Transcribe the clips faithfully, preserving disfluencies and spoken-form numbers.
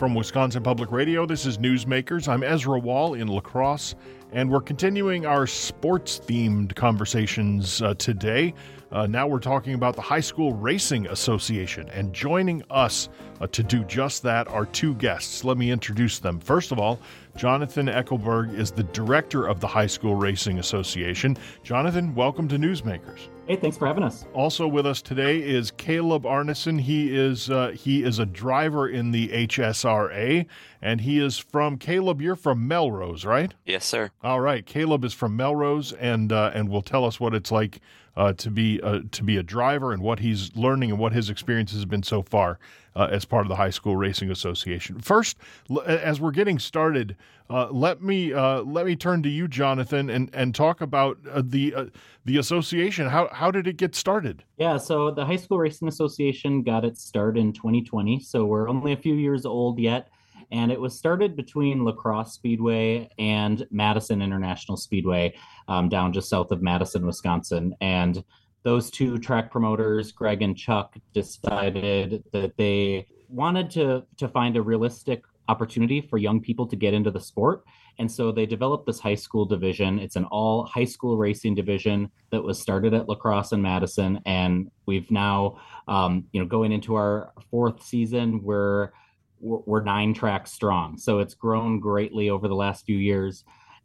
from Wisconsin Public Radio. This is Newsmakers. I'm Ezra Wall in La Crosse, and we're continuing our sports-themed conversations uh, today. Uh, now we're talking about the High School Racing Association, and joining us uh, to do just that are two guests. Let me introduce them. First of all, Jonathan Eckelberg is the director of the High School Racing Association. Jonathan, welcome to Newsmakers. Hey, thanks for having us. Also with us today is Caleb Arneson. He is uh, he is a driver in the H S R A, and he is from, Caleb, you're from Melrose, right? Yes, sir. All right. Caleb is from Melrose, and uh, and will tell us what it's like uh, to be uh, to be a driver and what he's learning and what his experience has been so far uh, as part of the High School Racing Association. First, l- as we're getting started, uh, let me uh, let me turn to you, Jonathan, and, and talk about uh, the uh, the association. How how did it get started? Yeah, so the High School Racing Association got its start in twenty twenty, so we're only a few years old yet. And it was started between La Crosse Speedway and Madison International Speedway, um, down just south of Madison, Wisconsin. And those two track promoters, Greg and Chuck, decided that they wanted to, to find a realistic opportunity for young people to get into the sport. And so they developed this high school division. It's an all high school racing division that was started at La Crosse and Madison. And we've now, um, you know, going into our fourth season, we're we're nine tracks strong. So it's grown greatly over the last few years.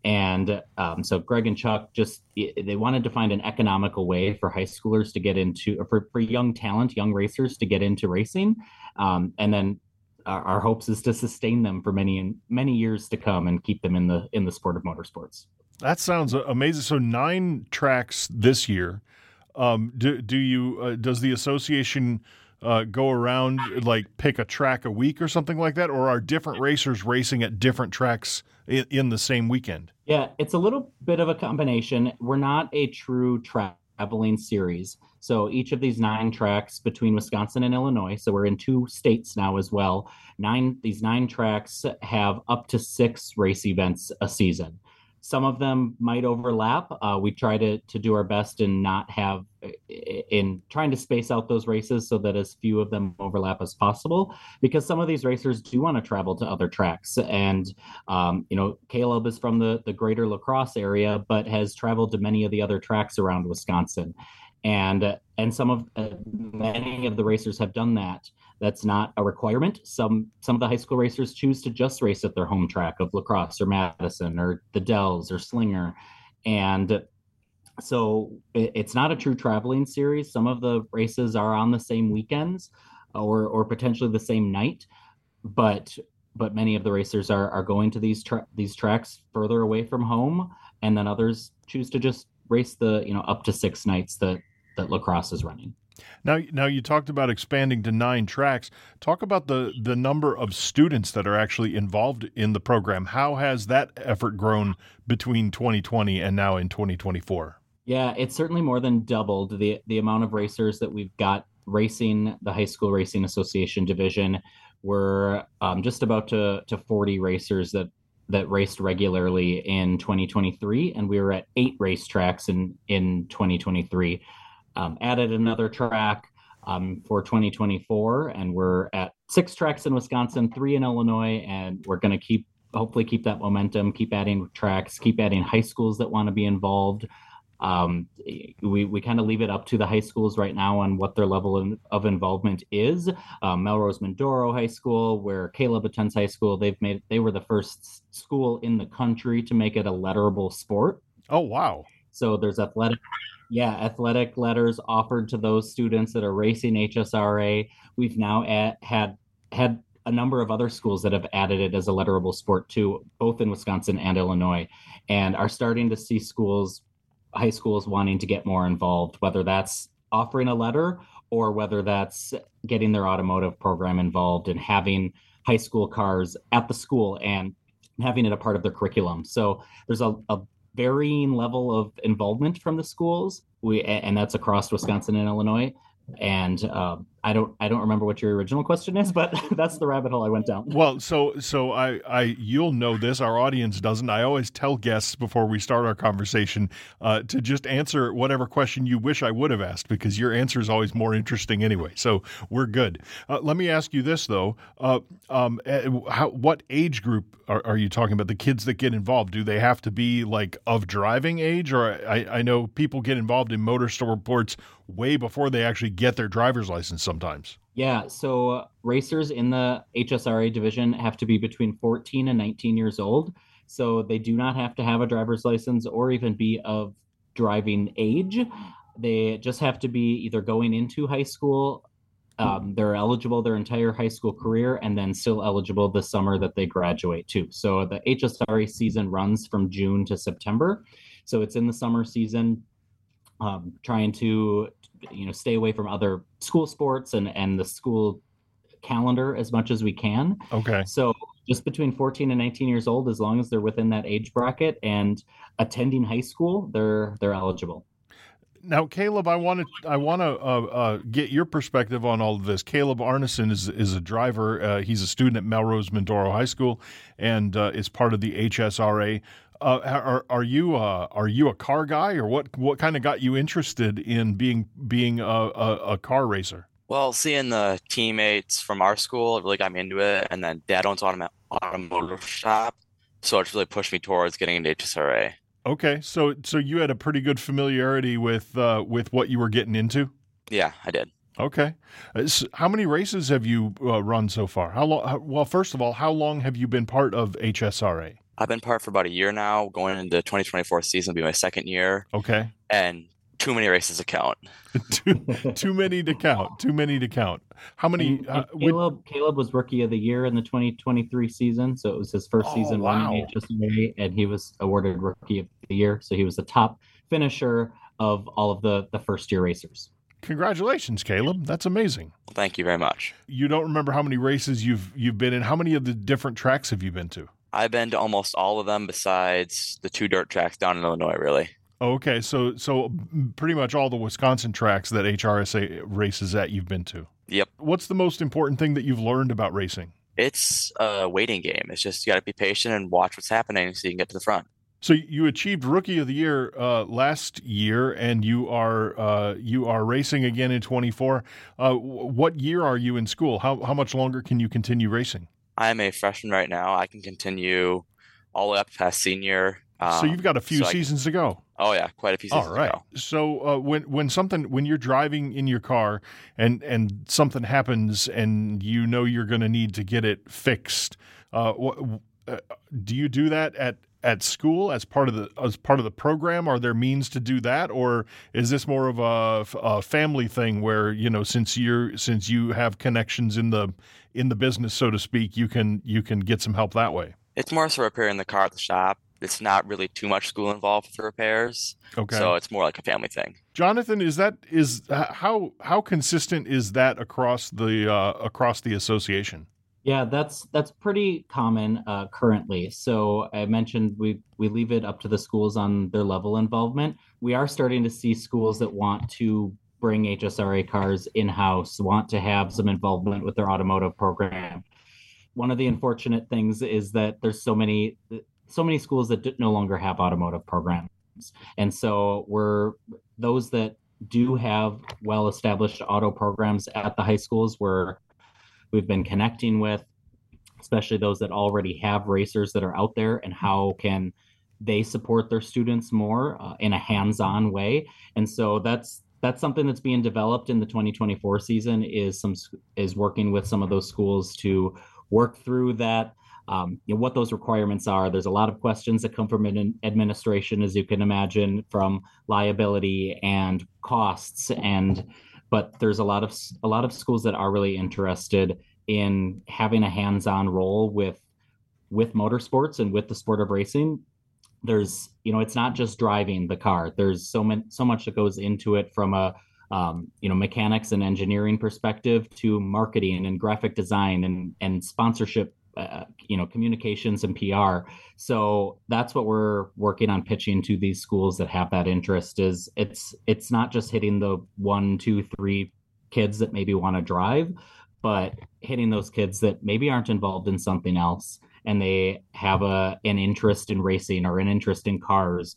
And um, so Greg and Chuck just, they wanted to find an economical way for high schoolers to get into, or for, for young talent, young racers to get into racing. Um, and then our, our hopes is to sustain them for many, many years to come and keep them in the, in the sport of motorsports. That sounds amazing. So nine tracks this year. Um, do, do you, uh, does the association Uh, go around, like pick a track a week or something like that? Or are different racers racing at different tracks in, in the same weekend? Yeah, it's a little bit of a combination. We're not a true traveling series. So each of these nine tracks between Wisconsin and Illinois, so we're in two states now as well. Nine, these nine tracks have up to six race events a season. Some of them might overlap. Uh, we try to to do our best and not have in trying to space out those races so that as few of them overlap as possible, because some of these racers do want to travel to other tracks. And, um, you know, Caleb is from the, the greater La Crosse area, but has traveled to many of the other tracks around Wisconsin. And, and some of, uh, many of the racers have done that. That's not a requirement. Some some of the high school racers choose to just race at their home track of La Crosse or Madison or the Dells or Slinger. And so it, it's not a true traveling series. Some of the races are on the same weekends or or potentially the same night, but but many of the racers are are going to these tra- these tracks further away from home, and then others choose to just race the, you know, up to six nights that that La Crosse is running. Now, now you talked about expanding to nine tracks. Talk about the, the number of students that are actually involved in the program. How has that effort grown between twenty twenty and now in twenty twenty-four? Yeah, it's certainly more than doubled the, the amount of racers that we've got racing the High School Racing Association division. We're um, just about to, to forty racers that, that raced regularly in twenty twenty-three, and we were at eight racetracks in, in twenty twenty-three. Um, added another track um, for twenty twenty-four, and we're at six tracks in Wisconsin, three in Illinois, and we're going to keep, hopefully keep that momentum, keep adding tracks, keep adding high schools that want to be involved. Um, we we kind of leave it up to the high schools right now on what their level of, of involvement is. Um, Melrose Mindoro High School, where Caleb attends high school, they've made they were the first school in the country to make it a letterable sport. Oh, wow. So there's athletic, yeah, athletic letters offered to those students that are racing H S R A. We've now at, had had a number of other schools that have added it as a letterable sport too, both in Wisconsin and Illinois, and are starting to see schools, high schools wanting to get more involved, whether that's offering a letter or whether that's getting their automotive program involved and having high school cars at the school and having it a part of their curriculum. So there's a, a varying level of involvement from the schools, we and that's across Wisconsin and Illinois. And uh, I don't I don't remember what your original question is, but that's the rabbit hole I went down. Well, so so I I you'll know this. Our audience doesn't. I always tell guests before we start our conversation uh, to just answer whatever question you wish I would have asked, because your answer is always more interesting anyway. So we're good. Uh, let me ask you this though: uh, um, eh, how, what age group are, are you talking about? The kids that get involved, do they have to be like of driving age, or I, I know people get involved in motor sports way before they actually get their driver's license sometimes. Yeah, so uh, racers in the H S R A division have to be between fourteen and nineteen years old. So they do not have to have a driver's license or even be of driving age. They just have to be either going into high school, um, they're eligible their entire high school career, and then still eligible the summer that they graduate too. So the H S R A season runs from June to September. So it's in the summer season, um, trying to you know stay away from other school sports and and the school calendar as much as we can. Okay. So just between fourteen and nineteen years old, as long as they're within that age bracket and attending high school, they're they're eligible. Now, Caleb, I want to I want to uh, uh, get your perspective on all of this. Caleb Arneson is is a driver. Uh, he's a student at Melrose Mindoro High School and uh, is part of the H S R A. Uh, are are you uh, are you a car guy, or what what kind of got you interested in being being a, a, a car racer? Well, seeing the teammates from our school, it really got me into it. And then dad owns an automotive shop, so it's really pushed me towards getting into H S R A. Okay, so so you had a pretty good familiarity with uh, with what you were getting into. Yeah, I did. Okay, uh, so how many races have you uh, run so far? How long? Well, first of all, how long have you been part of H S R A? I've been part for about a year now. Going into twenty twenty-four season will be my second year. Okay. And too many races to count. too, too many to count. Too many to count. How many? And, uh, and Caleb would... Caleb was rookie of the year in the twenty twenty-three season, so it was his first oh, season wow. running H S R A, and he was awarded rookie of the year. So he was the top finisher of all of the the first year racers. Congratulations, Caleb. That's amazing. Well, thank you very much. You don't remember how many races you've you've been in? How many of the different tracks have you been to? I've been to almost all of them besides the two dirt tracks down in Illinois, really. Okay, so so pretty much all the Wisconsin tracks that H R S A races at you've been to. Yep. What's the most important thing that you've learned about racing? It's a waiting game. It's just you got to be patient and watch what's happening so you can get to the front. So you achieved Rookie of the Year uh, last year, and you are uh, you are racing again in twenty-four. Uh, what year are you in school? How how much longer can you continue racing? I'm a freshman right now. I can continue all the way up past senior. Um, so you've got a few so seasons can, to go. Oh yeah, quite a few seasons all right. to go. So uh, when when something when you're driving in your car and and something happens and you know you're going to need to get it fixed, uh, what, uh, do you do that at at school as part of the as part of the program? Are there means to do that, or is this more of a, a family thing where, you know, since you're since you have connections in the in the business, so to speak, you can you can get some help that way? It's more so repairing the car at the shop. It's not really too much school involved with the repairs. Okay. So it's more like a family thing. Jonathan, is that is how how consistent is that across the uh, across the association? Yeah, that's that's pretty common uh, currently. So I mentioned we we leave it up to the schools on their level involvement. We are starting to see schools that want to bring H S R A cars in-house, want to have some involvement with their automotive program. One of the unfortunate things is that there's so many so many schools that no longer have automotive programs, and so we're those that do have well-established auto programs at the high schools where we've been connecting with, especially those that already have racers that are out there, and how can they support their students more uh, in a hands-on way. And so that's that's something that's being developed in the twenty twenty-four season, is some is working with some of those schools to work through that, um, you know, what those requirements are. There's a lot of questions that come from an administration, as you can imagine, from liability and costs, and but there's a lot of a lot of schools that are really interested in having a hands-on role with with motorsports and with the sport of racing. There's, you know, it's not just driving the car. There's so many so much that goes into it, from a um, you know mechanics and engineering perspective to marketing and graphic design and and sponsorship, uh, you know, communications and P R. So that's what we're working on pitching to these schools that have that interest. Is it's it's not just hitting the one, two, three kids that maybe want to drive, but hitting those kids that maybe aren't involved in something else and they have a an interest in racing or an interest in cars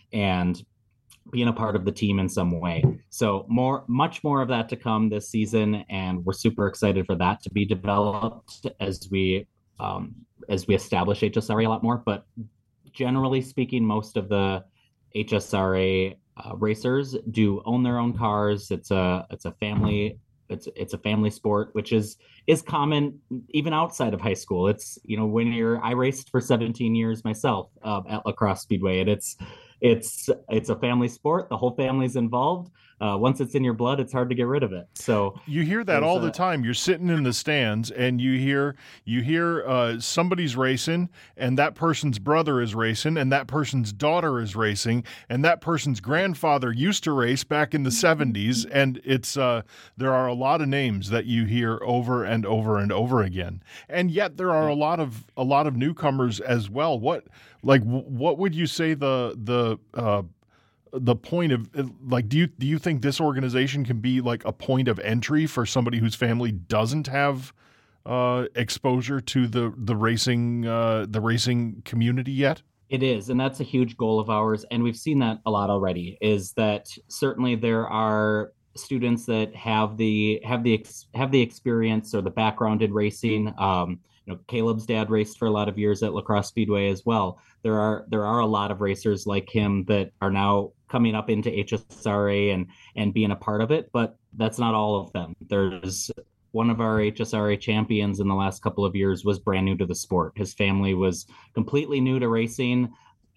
and being a part of the team in some way. So more, much more of that to come this season, and we're super excited for that to be developed as we um, as we establish H S R A a lot more. But generally speaking, most of the H S R A uh, racers do own their own cars. It's a it's a family it's it's a family sport, which is is common even outside of high school. It's, you know, when you're I raced for seventeen years myself uh, at La Crosse Speedway, and it's it's it's a family sport. The whole family's involved. Uh, once it's in your blood, it's hard to get rid of it. So you hear that all a, the time. You're sitting in the stands and you hear you hear uh, somebody's racing, and that person's brother is racing, and that person's daughter is racing, and that person's grandfather used to race back in the seventies. And it's uh, there are a lot of names that you hear over and over and over again, and yet there are a lot of a lot of newcomers as well. What like what would you say the the uh, the point of, like, do you do you think this organization can be like a point of entry for somebody whose family doesn't have uh, exposure to the the racing uh, the racing community yet? It is, and that's a huge goal of ours, and we've seen that a lot already. Is that certainly there are students that have the have the have the experience or the background in racing. Um, you know, Caleb's dad raced for a lot of years at La Crosse Speedway as well. There are there are a lot of racers like him that are now coming up into H S R A and and being a part of it, but that's not all of them. There's one of our H S R A champions in the last couple of years was brand new to the sport. His family was completely new to racing,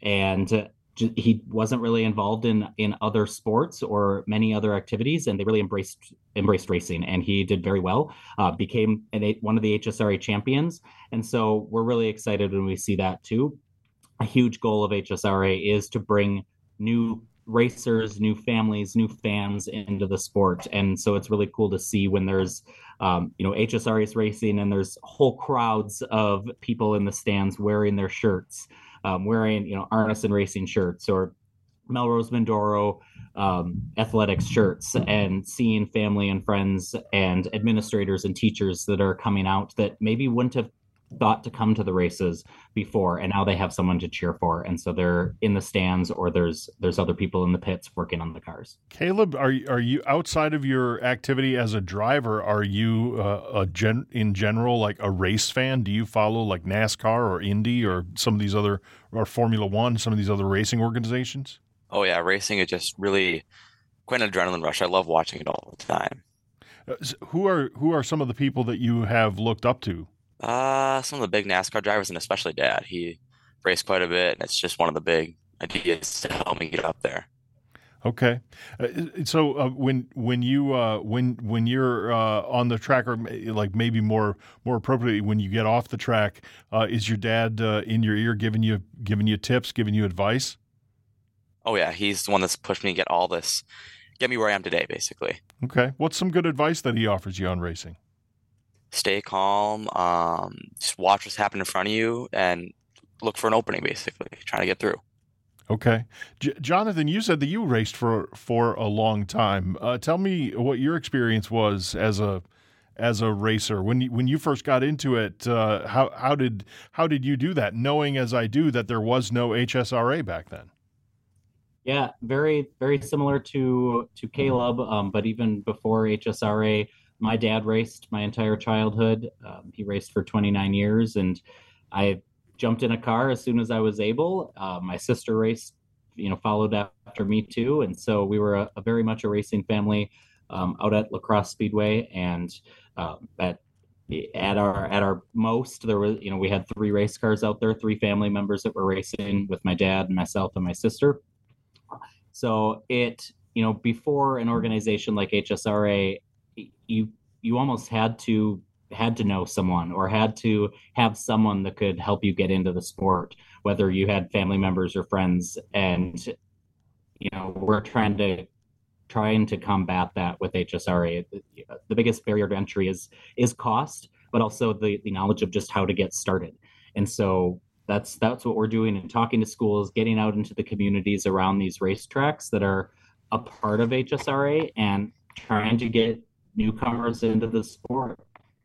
and he wasn't really involved in in other sports or many other activities, and they really embraced embraced racing, and he did very well, uh, became an, one of the H S R A champions. And so we're really excited when we see that too. A huge goal of H S R A is to bring new racers, new families, new fans into the sport. And so it's really cool to see when there's um, you know, H S R A is racing and there's whole crowds of people in the stands wearing their shirts, um, wearing, you know, Arneson Racing shirts or Melrose Mindoro um, athletics shirts, and seeing family and friends and administrators and teachers that are coming out that maybe wouldn't have thought to come to the races before, and now they have someone to cheer for, and so they're in the stands, or there's there's other people in the pits working on the cars. Caleb, are are you, outside of your activity as a driver, are you uh, a gen in general like a race fan? Do you follow like NASCAR or Indy or some of these other, or Formula One, some of these other racing organizations? Oh yeah, racing is just really quite an adrenaline rush. I love watching it all the time. Uh, who are who are some of the people that you have looked up to? Uh, some of the big NASCAR drivers, and especially Dad. He raced quite a bit, and it's just one of the big ideas to help me get up there. Okay, uh, so uh, when when you uh, when when you're uh, on the track, or like maybe more more appropriately when you get off the track, uh, is your dad uh, in your ear giving you giving you tips, giving you advice? Oh yeah, he's the one that's pushed me to get all this, get me where I am today, basically. Okay, what's some good advice that he offers you on racing? Stay calm, um, just watch what's happening in front of you and look for an opening, basically, trying to get through. Okay. J- Jonathan, you said that you raced for, for a long time. Uh, tell me what your experience was as a as a racer. When you, when you first got into it, uh, how how did how did you do that, knowing as I do that there was no H S R A back then? Yeah, very, very similar to to Caleb, um, but even before H S R A, my dad raced my entire childhood. Um, he raced for twenty-nine years, and I jumped in a car as soon as I was able. Uh, my sister raced, you know, followed after me too, and so we were a, a very much a racing family um, out at La Crosse Speedway. And um, at at our at our most, there was, you know, we had three race cars out there, three family members that were racing with my dad and myself and my sister. So it, you know, before an organization like H S R A, you you almost had to had to know someone, or had to have someone that could help you get into the sport, whether you had family members or friends. And you know, we're trying to trying to combat that with H S R A. The biggest barrier to entry is is cost, but also the the knowledge of just how to get started. And so that's that's what we're doing, and talking to schools, getting out into the communities around these racetracks that are a part of H S R A, and trying to get newcomers into the sport,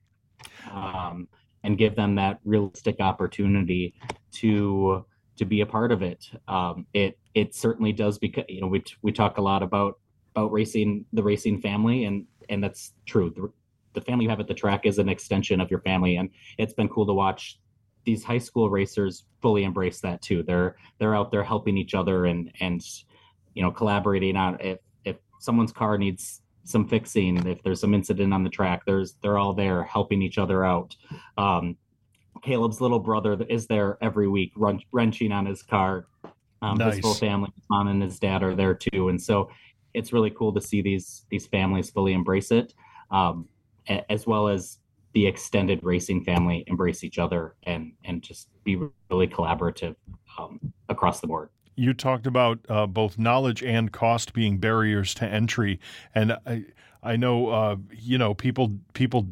um, and give them that realistic opportunity to to be a part of it. Um, it it certainly does, because you know we we talk a lot about about racing, the racing family, and and that's true. The, the family you have at the track is an extension of your family, and it's been cool to watch these high school racers fully embrace that too. They're they're out there helping each other, and and you know collaborating on, if if someone's car needs some fixing, if there's some incident on the track, there's they're all there helping each other out. Um, Caleb's little brother is there every week, run, wrenching on his car. Um, Nice. His full family, his mom and his dad, are there too, and so it's really cool to see these these families fully embrace it, um, a- as well as the extended racing family embrace each other and and just be really collaborative, um, across the board. You talked about uh, both knowledge and cost being barriers to entry, and I I know uh, you know people people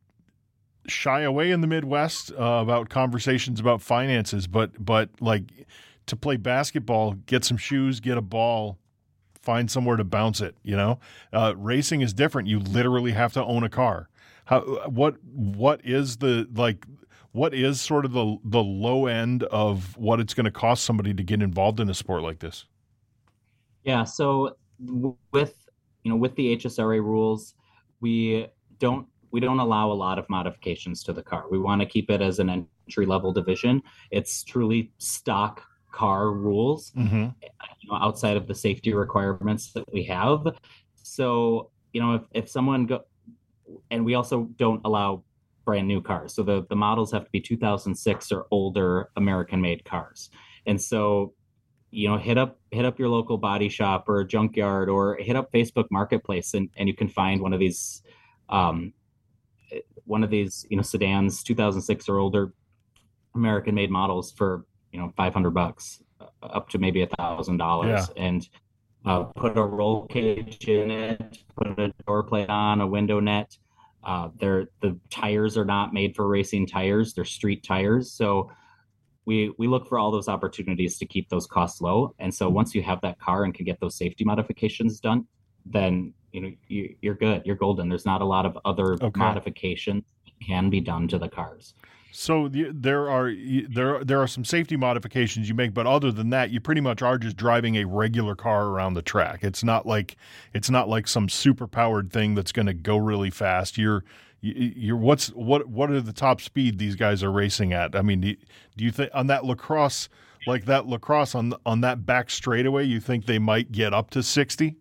shy away in the Midwest uh, about conversations about finances, but but like to play basketball, get some shoes, get a ball, find somewhere to bounce it. You know, uh, racing is different. You literally have to own a car. How what what is the like? What is sort of the the low end of what it's going to cost somebody to get involved in a sport like this? Yeah, so w- with you know with the H S R A rules, we don't we don't allow a lot of modifications to the car. We want to keep it as an entry level division. It's truly stock car rules, Mm-hmm. you know, outside of the safety requirements that we have. So you know if if someone go, and we also don't allow brand new cars. So the, the models have to be two thousand six or older American made cars. And so, you know, hit up, hit up your local body shop or junkyard, or hit up Facebook Marketplace, and, and you can find one of these, um, one of these, you know, sedans, two thousand six or older American made models for, you know, five hundred bucks, uh, up to maybe a thousand dollars. And uh, put a roll cage in it, put a door plate on, a window net. Uh, they're the tires are not made for racing tires; they're street tires. So we we look for all those opportunities to keep those costs low. And so once you have that car and can get those safety modifications done, then you know you, you're good. You're golden. There's not a lot of other Okay. modifications that can be done to the cars. So the, there are there there are some safety modifications you make, but other than that, you pretty much are just driving a regular car around the track. It's not like it's not like some super powered thing that's going to go really fast. You're you're what's what what are the top speed these guys are racing at? I mean, do you, do you think on that lacrosse, like that lacrosse on on that back straightaway, you think they might get up to sixty?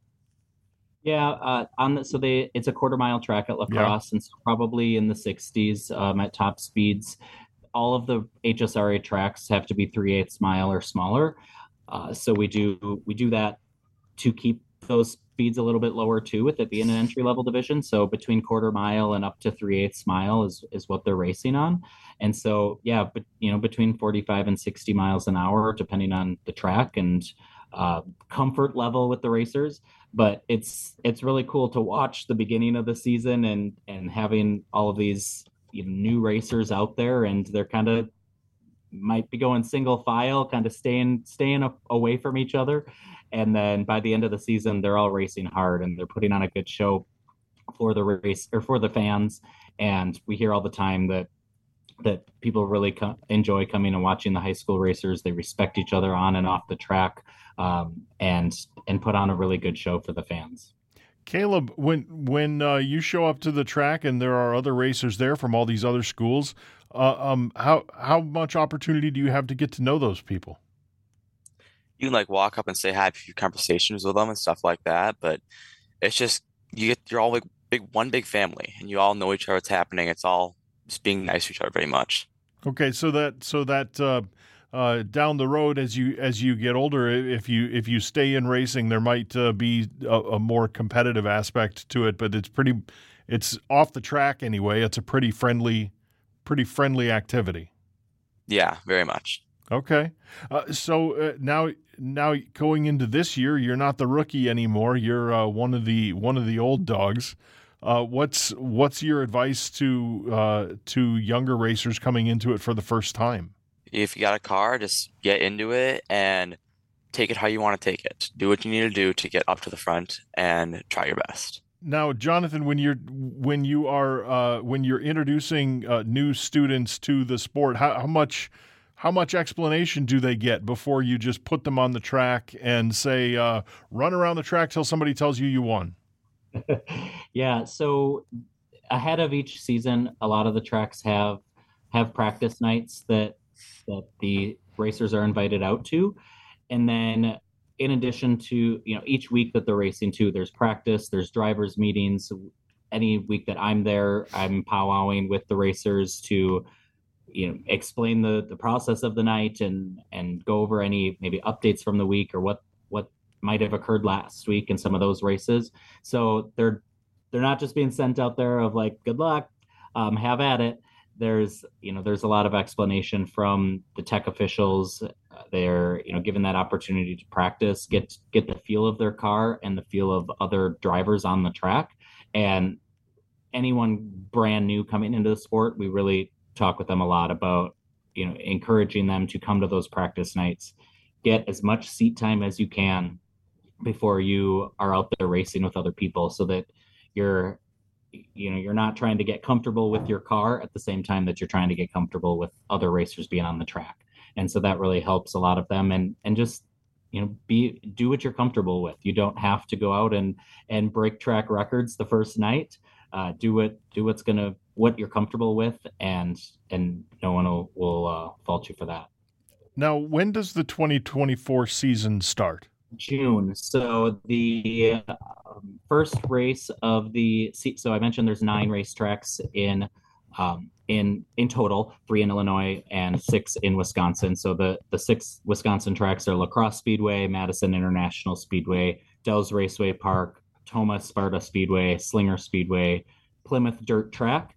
Yeah, uh, on the, so they it's a quarter mile track at Lacrosse, and so probably in the sixties, um, at top speeds. All of the H S R A tracks have to be three eighths mile or smaller. Uh, so we do we do that to keep those speeds a little bit lower too, with it being an entry level division. So between quarter mile and up to three eighths mile is is what they're racing on. And so yeah, but you know between forty-five and sixty miles an hour, depending on the track and uh, comfort level with the racers. But it's it's really cool to watch the beginning of the season, and and having all of these, you know, new racers out there, and they're kind of might be going single file, kind of staying staying up, away from each other. And then by the end of the season, they're all racing hard, and they're putting on a good show for the race, or for the fans. And we hear all the time that that people really co- enjoy coming and watching the high school racers. They respect each other on and off the track, um, and and put on a really good show for the fans. Caleb, when when uh, you show up to the track and there are other racers there from all these other schools, uh, um, how how much opportunity do you have to get to know those people? You can like walk up and say hi, have a few conversations with them and stuff like that. But it's just you get you're all like big one big family, and you all know each other. What's happening. It's all just being nice to each other, very much. Okay, so that so that uh, uh, down the road, as you as you get older, if you if you stay in racing, there might uh, be a, a more competitive aspect to it. But it's pretty, it's off the track anyway. It's a pretty friendly, pretty friendly activity. Yeah, very much. Okay, uh, so uh, now now going into this year, you're not the rookie anymore. You're uh, one of the one of the old dogs. Uh, what's what's your advice to uh, to younger racers coming into it for the first time? If you got a car, just get into it and take it how you want to take it. Do what you need to do to get up to the front and try your best. Now, Jonathan, when you're when you are uh, when you're introducing uh, new students to the sport, how, how much how much explanation do they get before you just put them on the track and say, uh, run around the track till somebody tells you you won? Yeah, so ahead of each season, a lot of the tracks have have practice nights that that the racers are invited out to, and then in addition to, you know, each week that they're racing too, there's practice, there's drivers meetings. Any week that I'm there, I'm powwowing with the racers to, you know, explain the the process of the night and and go over any maybe updates from the week or what what might have occurred last week in some of those races. So they're they're not just being sent out there of like, good luck, um, have at it. There's, you know, there's a lot of explanation from the tech officials. Uh, they're, you know, given that opportunity to practice, get get the feel of their car and the feel of other drivers on the track. And anyone brand new coming into the sport, we really talk with them a lot about, you know, encouraging them to come to those practice nights, get as much seat time as you can before you are out there racing with other people, so that you're, you know, you're not trying to get comfortable with your car at the same time that you're trying to get comfortable with other racers being on the track. And so that really helps a lot of them, and and just, you know, be do what you're comfortable with. You don't have to go out and and break track records the first night. Uh, do what do what's gonna what you're comfortable with, and and no one will will uh, fault you for that. Now, when does the twenty twenty-four season start? June. So the uh, first race of the so I mentioned there's nine racetracks in um, in in total, three in Illinois and six in Wisconsin. So the the six Wisconsin tracks are La Crosse Speedway, Madison International Speedway, Dells Raceway Park, Tomah Sparta Speedway, Slinger Speedway, Plymouth Dirt Track,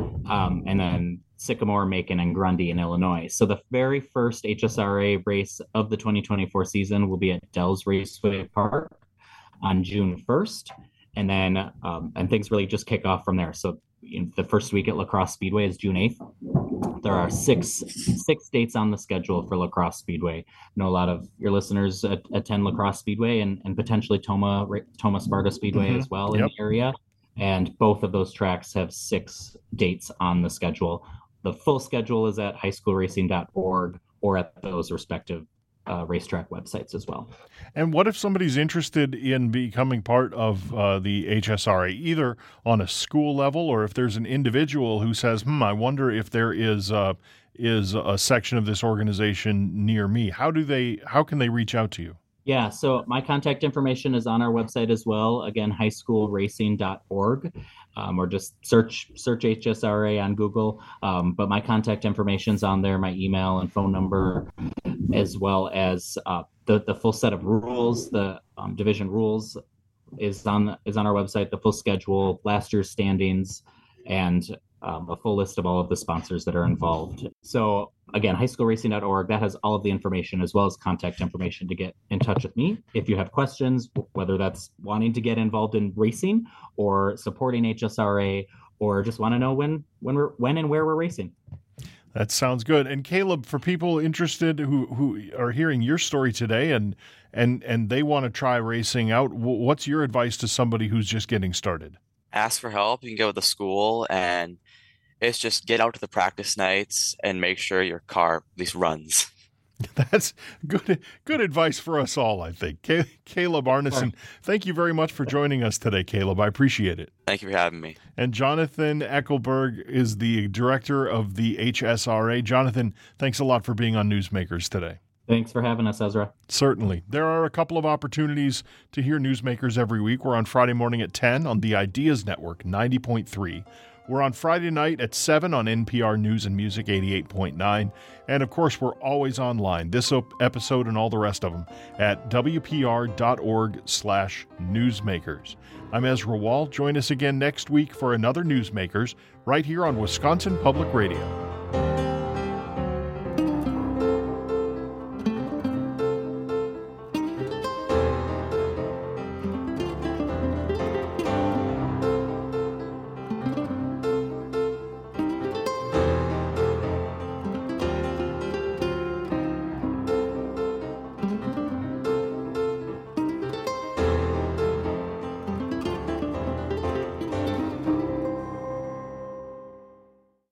um, and then Sycamore, Macon, and Grundy in Illinois. So the very first H S R A race of the twenty twenty-four season will be at Dells Raceway Park on June first, and then um, and things really just kick off from there. So, you know, the first week at La Crosse Speedway is June eighth. There are six six dates on the schedule for La Crosse Speedway. I know a lot of your listeners at, attend La Crosse Speedway and, and potentially Tomah Tomah Sparta Speedway mm-hmm. as well yep. in the area. And both of those tracks have six dates on the schedule. The full schedule is at high school racing dot org or at those respective uh, racetrack websites as well. And what if somebody's interested in becoming part of uh, the H S R A, either on a school level or if there's an individual who says, hmm, I wonder if there is uh, is a section of this organization near me? How do they? How can they reach out to you? Yeah, so my contact information is on our website as well. Again, high school racing dot org, um, or just search search H S R A on Google. Um, but my contact information is on there, my email and phone number, as well as uh, the the full set of rules. The um, division rules is on is on our website. The full schedule, last year's standings, and um, a full list of all of the sponsors that are involved. So again, high school racing dot org, that has all of the information as well as contact information to get in touch with me. If you have questions, whether that's wanting to get involved in racing or supporting H S R A, or just want to know when when we're when and where we're racing. That sounds good. And Caleb, for people interested who, who are hearing your story today and and and they want to try racing out, what's your advice to somebody who's just getting started? Ask for help. You can go with the school, and it's just get out to the practice nights and make sure your car at least runs. That's good good advice for us all, I think. Caleb Arneson, thank you very much for joining us today, Caleb. I appreciate it. Thank you for having me. And Jonathan Eckelberg is the director of the H S R A. Jonathan, thanks a lot for being on Newsmakers today. Thanks for having us, Ezra. Certainly. There are a couple of opportunities to hear Newsmakers every week. We're on Friday morning at ten on the Ideas Network, ninety point three. We're on Friday night at seven on N P R News and Music eighty-eight point nine. And, of course, we're always online, this episode and all the rest of them, at W P R dot org slash newsmakers. I'm Ezra Wall. Join us again next week for another Newsmakers right here on Wisconsin Public Radio.